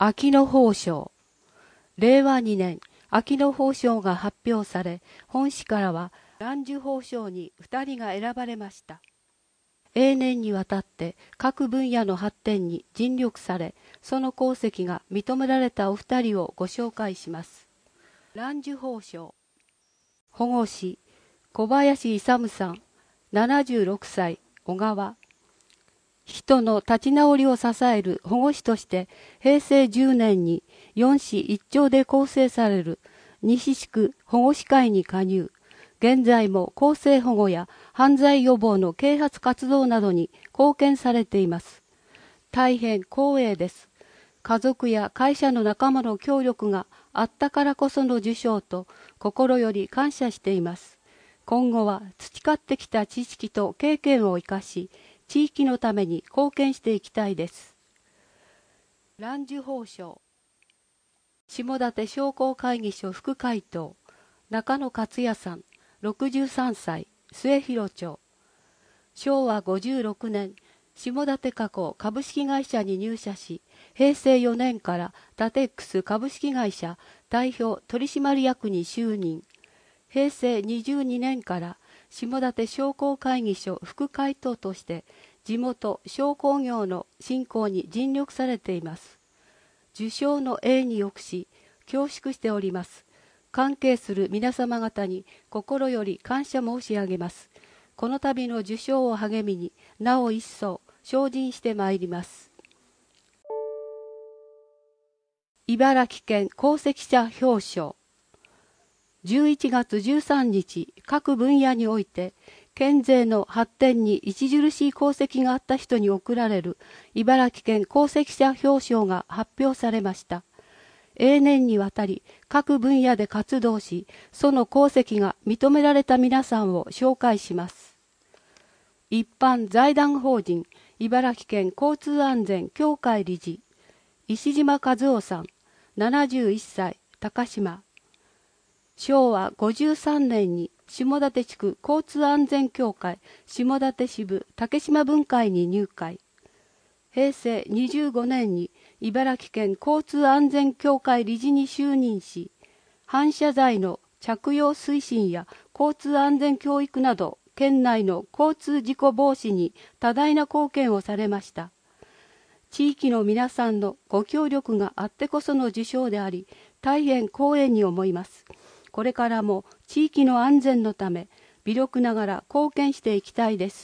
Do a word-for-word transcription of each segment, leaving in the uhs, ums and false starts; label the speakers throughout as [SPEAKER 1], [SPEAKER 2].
[SPEAKER 1] 秋野褒章。れいわにねん、秋野褒章が発表され、本誌からは蘭寿褒章にふたりが選ばれました。永年にわたって各分野の発展に尽力され、その功績が認められたお二人をご紹介します。蘭寿褒章。保護司、小林勇さん、ななじゅうろくさい、小川。人の立ち直りを支える保護司としてへいせいじゅうねんによん市いっ町で構成される西地区保護司会に加入。現在も更生保護や犯罪予防の啓発活動などに貢献されています。大変光栄です。家族や会社の仲間の協力があったからこその受賞と心より感謝しています。今後は培ってきた知識と経験を生かし、地域のために貢献していきたいです。蘭寿褒章。下館商工会議所副会頭、中野克也さん、ろくじゅうさんさい、末広町。しょうわごじゅうろくねん、下館加工株式会社に入社し、へいせいよねんからタテックス株式会社代表取締役に就任。へいせいにじゅうにねんから下館商工会議所副会頭として地元商工業の振興に尽力されています。受賞の栄によくし恐縮しております。関係する皆様方に心より感謝申し上げます。この度の受賞を励みになお一層精進してまいります。茨城県功績者表彰。じゅういちがつじゅうさんにち、各分野において県勢の発展に著しい功績があった人に贈られる茨城県功績者表彰が発表されました。永年にわたり各分野で活動し、その功績が認められた皆さんを紹介します。一般財団法人茨城県交通安全協会理事、石島和夫さん、ななじゅういっさい、高島。しょうわごじゅうさんねんに下館地区交通安全協会下館支部竹島分会に入会。へいせいにじゅうごねんに茨城県交通安全協会理事に就任し、反射材の着用推進や交通安全教育など県内の交通事故防止に多大な貢献をされました。地域の皆さんのご協力があってこその受賞であり、大変光栄に思います。これからも地域の安全のため、微力ながら貢献していきたいです。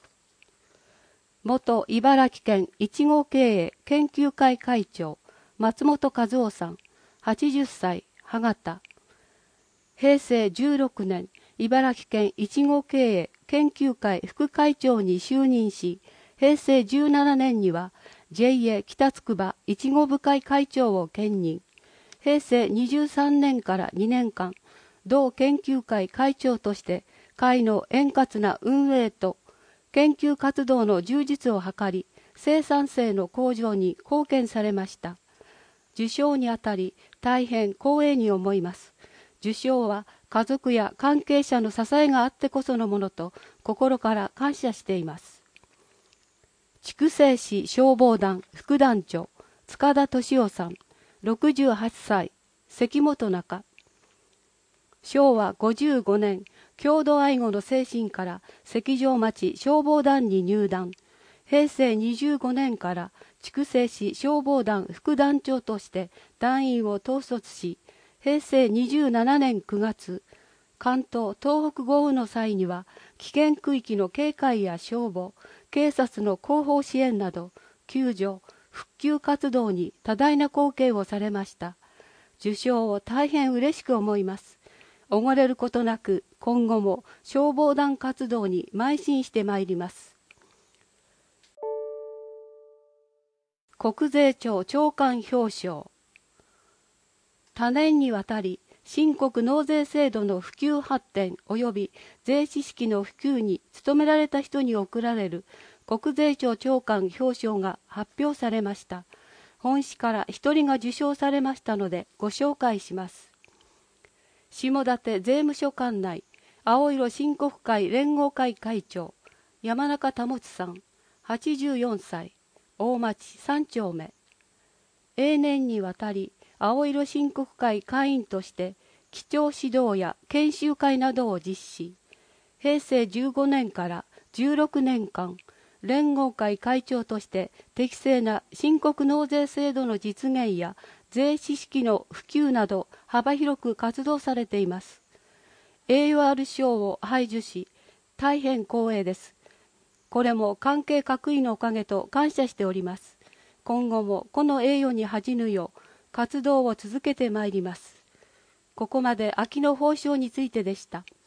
[SPEAKER 1] 元茨城県いち号経営研究会会長、松本和夫さん、はちじゅっさい、歯型。へいせいじゅうろくねん、茨城県いち号経営研究会副会長に就任し、へいせいじゅうななねんには ジェイエー 北筑波いち号部会会長を兼任。へいせいにじゅうさんねんからにねんかん、同研究会会長として会の円滑な運営と研究活動の充実を図り、生産性の向上に貢献されました。受賞にあたり大変光栄に思います。受賞は家族や関係者の支えがあってこそのものと心から感謝しています。筑西市消防団副団長、塚田敏夫さん、ろくじゅうはっさい、関本中。しょうわごじゅうごねん、郷土愛護の精神から関条町消防団に入団。へいせいにじゅうごねんから筑西市消防団副団長として団員を統率し、へいせいにじゅうななねんくがつ、関東・東北豪雨の際には危険区域の警戒や消防、警察の後方支援など救助・復旧活動に多大な貢献をされました。受賞を大変嬉しく思います。おごれることなく今後も消防団活動に邁進してまいります。国税庁長官表彰。多年にわたり新国納税制度の普及発展及び税知識の普及に努められた人に贈られる国税庁長官表彰が発表されました。本誌から一人が受賞されましたのでご紹介します。下館税務署管内青色申告会連合会会長、山中保さん、はちじゅうよんさい、大町さん丁目。 永年にわたり青色申告会会員として基調指導や研修会などを実施。へいせいじゅうごねんからじゅうろくねんかん、連合会会長として適正な申告納税制度の実現や税知識の普及など幅広く活動されています。栄誉ある賞を拝受し、大変光栄です。これも関係各位のおかげと感謝しております。今後もこの栄誉に恥じぬよう活動を続けてまいります。ここまで秋の褒章についてでした。